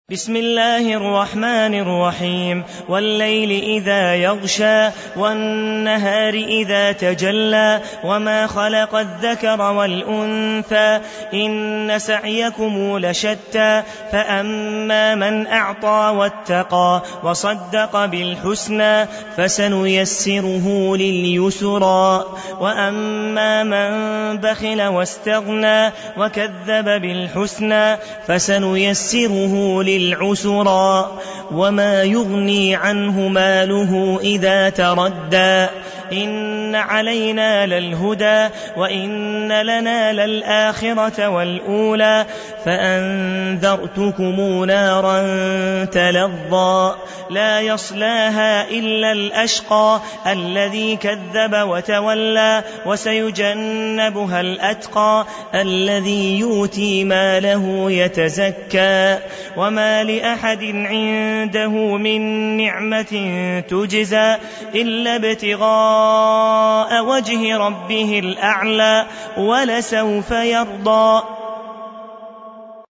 بسم الله الرحمن الرحيم. والليل إذا يغشى والنهار إذا تجلى وما خلق الذكر والأنثى إن سعيكم لشتى فأما من أعطى واتقى وصدق بالحسنى فسنيسره لليسرى وأما من بخل واستغنى وكذب بالحسنى فسنيسره للعسرى وما يغني عنه ماله إذا تردى إن علينا للهدى وإن لنا للآخرة والأولى فأنذرتكم نارا تلظى لا يصلاها إلا الأشقى الذي كذب وتولى وسيجنبها الأتقى الذي يؤتي ماله يتزكى وما لأحد عنده من نعمة تجزى إلا ابتغاء وجه ربه الأعلى ولسوف يرضى.